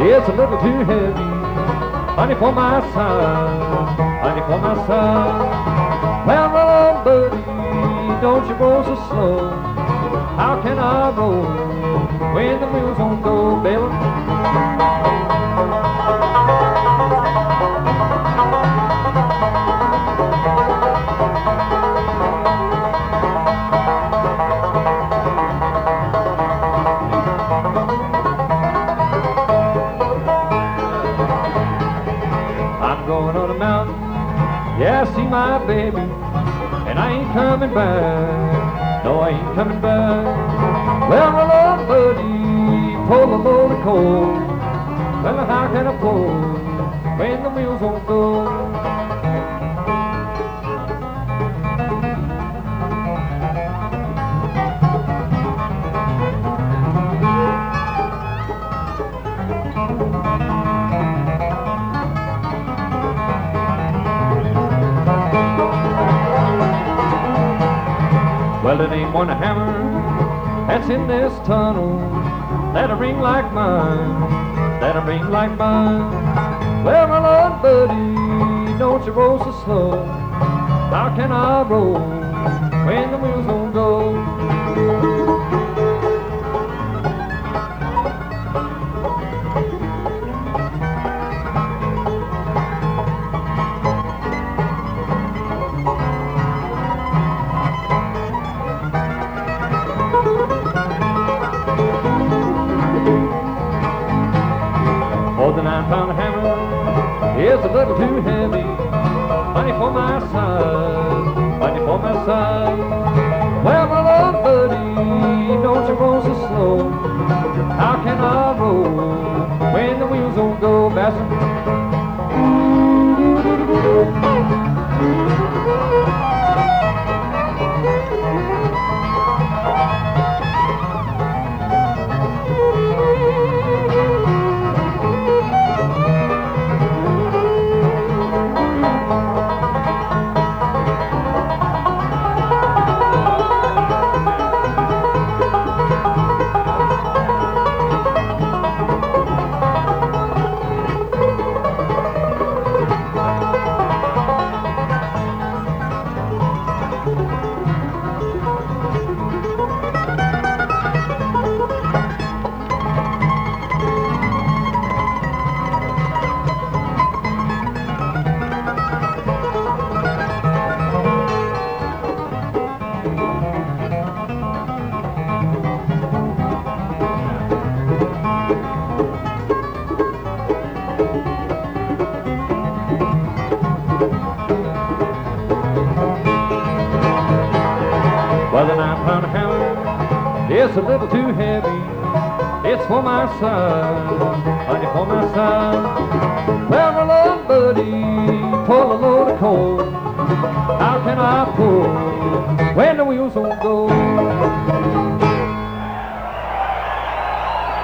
It's a little too heavy, honey, for my size, honey, for my size. Well, roll on, buddy, don't you roll so slow. How can I roll when the wheels don't go, Bella? I'm going on a mountain, yeah, I see my baby, and I ain't coming back, no, I ain't coming back. Well, roll on, buddy, pull a load of coal. Well, how can I pull when the wheels don't go? Well, it ain't one hammer that's in this tunnel that'll ring like mine, that'll ring like mine. Well, my Lord, buddy, don't you roll so slow. How can I roll when the wheels don't go? Oh, the 9-pound hammer is a little too heavy, honey, for my size, honey, for my size. Well, my Lord, buddy, don't you roll so slow. How can I roll when the wheels don't go, Bassin'? Well, the 9-pound hammer is a little too heavy. It's for my size, honey, for my size. Well, my Lord, buddy, pull a load of coal.